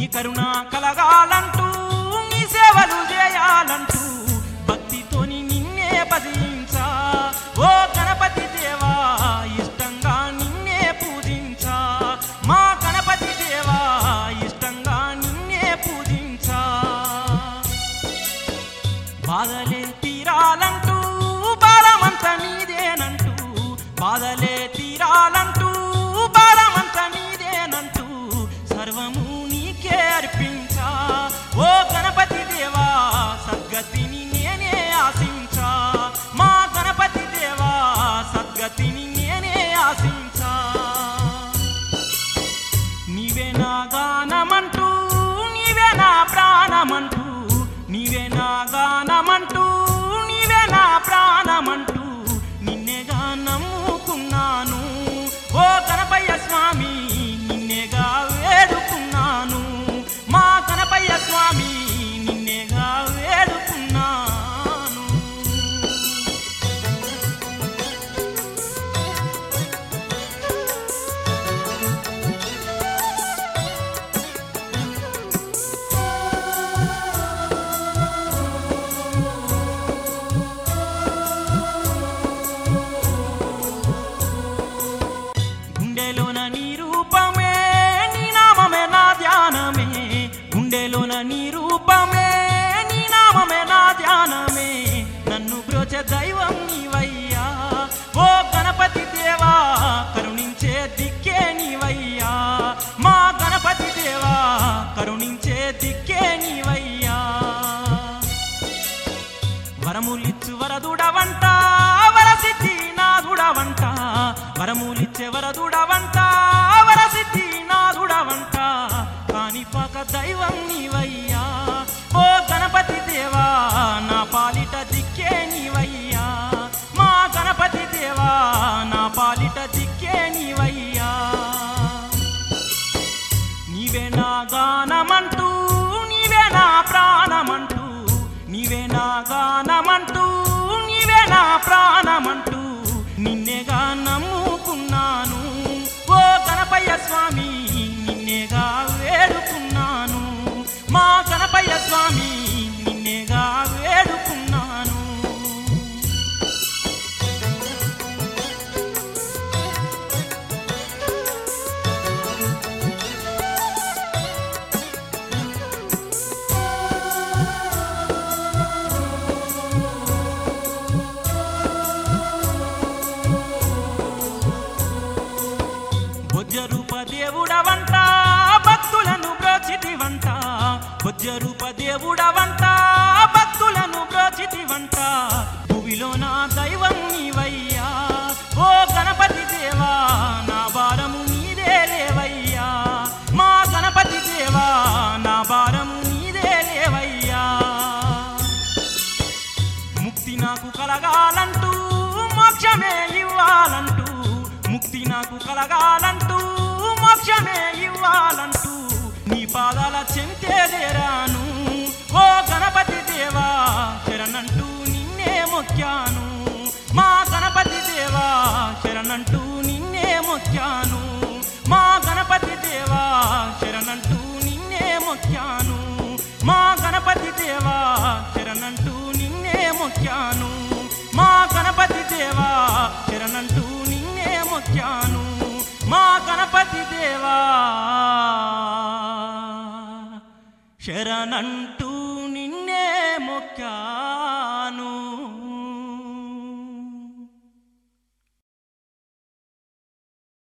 కరుణ కలగాలంటూ నీ సేవలు చేయాలంటూ భక్తితోని నిన్నే భజించా ఓ గణపతి దేవా ఇష్టంగా నిన్నే పూజించా మా గణపతి దేవా ఇష్టంగా నిన్నే పూజించా బాధలే తీరాలంటూ భారమంత నీదేనంటూ బాధలే తీరాలంటూ భారమంత నీదేనంటూ సర్వము నీకే అర్పించా ఓ గణపతి దేవా సద్గతిని నేనే ఆశించా మా గణపతి దేవా సద్గతిని నేనే ఆశించా నీవే నా గానమంటూ నీవే నా ప్రాణమంటూ నీవే నా గానమంటూ నీవే నా ప్రాణమంటూ నిన్నేగా నమ్ముకున్నాను ఓ గణపయ్య స్వామి నిన్నేగా వేడుకున్నాను మా గణపయ్య స్వామి నిన్నేగా వేడుకున్నాను గుండెలోన నీ రూపమే నీ నామమే నా ధ్యానమే గుండెలోన నీ రూపమే నీ నామమే నా ధ్యానమే నన్ను బ్రోచే దైవం నీవయ్యా ఓ గణపతి దేవా కరుణించే దిక్కే నీవయ్యా మా గణపతి దేవా కరుణించే దిక్కే నీవయ్యా వరములిచ్చు వరదుడవంట వరసిద్ధి నాదుడవంట వరములిచ్చే వరదుడవంట వరసిద్ధి నాదుడవంట కానిపాక దైవం నీవయ్యా ఓ గణపతి దేవా నా పాలిట దిక్కే నీవయ్యా మా గణపతి దేవా నా పాలిట దిక్కే నీవయ్యా నీవే నా గానమంటూ నీవే నా ప్రాణమంటూ నీవే నా గానమంటూ నీవే నా ప్రాణమంటూ నిన్నేగా నమ్ముకున్నాను ఓ గణపయ్య స్వామి నిన్నేగా వేడుకున్నాను మా గణపయ్య స్వామి నిన్నేగా వేడుకున్నాను భోజ్యరూప దేవుడవంట భక్తులను బ్రోచితివంట భోజ్యరూప దేవుడవంట భక్తులను బ్రోచితివంట భూమిలో నా దైవం నీవయ్యా ఓ గణపతి దేవా నా భారము నీదే లేవయ్యా మా గణపతి దేవా నా భారము నీదే లేవయ్యా ముక్తి నాకు కలగాలంటూ మోక్షమే ఇవ్వాలంటూ ముక్తి నాకు కలగాలంటూ మోక్షమే ఇవ్వాలంటూ నీ పాదాల చెంతేదేరాను ఓ గణపతి దేవా శరణంటూ నిన్నే మొక్కాను మా గణపతి దేవా శరణంటూ నిన్నే మొక్కాను మా గణపతి దేవా శరణంటూ నిన్నే మొక్కాను మా గణపతి దేవా శరణంటూ నిన్నే మొక్కాను మా గణపతి దేవా శరణంటూ నిన్నే మొక్కాను మా గణపతి దేవా శరణంటూ నిన్నే మొక్కాను.